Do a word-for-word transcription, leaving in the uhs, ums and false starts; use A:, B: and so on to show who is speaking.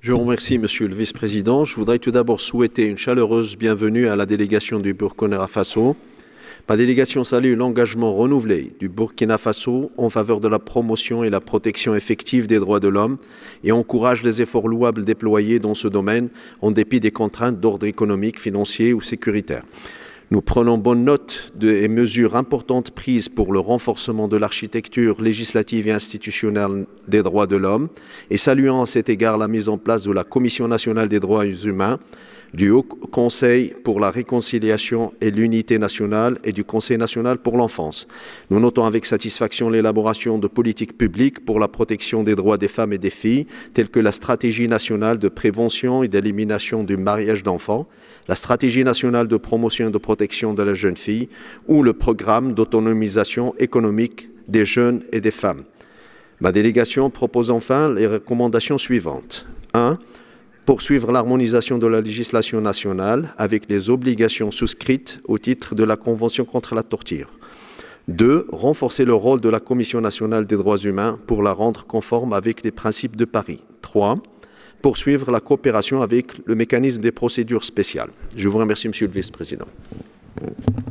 A: Je vous remercie, Monsieur le Vice-président. Je voudrais tout d'abord souhaiter une chaleureuse bienvenue à la délégation du Burkina Faso. Ma délégation salue l'engagement renouvelé du Burkina Faso en faveur de la promotion et la protection effective des droits de l'homme et encourage les efforts louables déployés dans ce domaine en dépit des contraintes d'ordre économique, financier ou sécuritaire. Nous prenons bonne note des mesures importantes prises pour le renforcement de l'architecture législative et institutionnelle des droits de l'homme et saluons à cet égard la mise en place de la Commission nationale des droits humains, du Haut Conseil pour la réconciliation et l'unité nationale et du Conseil national pour l'enfance. Nous notons avec satisfaction l'élaboration de politiques publiques pour la protection des droits des femmes et des filles, telles que la stratégie nationale de prévention et d'élimination du mariage d'enfants, la stratégie nationale de promotion et de protection de la jeune fille ou le programme d'autonomisation économique des jeunes et des femmes. Ma délégation propose enfin les recommandations suivantes. un Poursuivre l'harmonisation de la législation nationale avec les obligations souscrites au titre de la Convention contre la torture. deux Renforcer le rôle de la Commission nationale des droits humains pour la rendre conforme avec les principes de Paris. trois Poursuivre la coopération avec le mécanisme des procédures spéciales. Je vous remercie, Monsieur le Vice-président.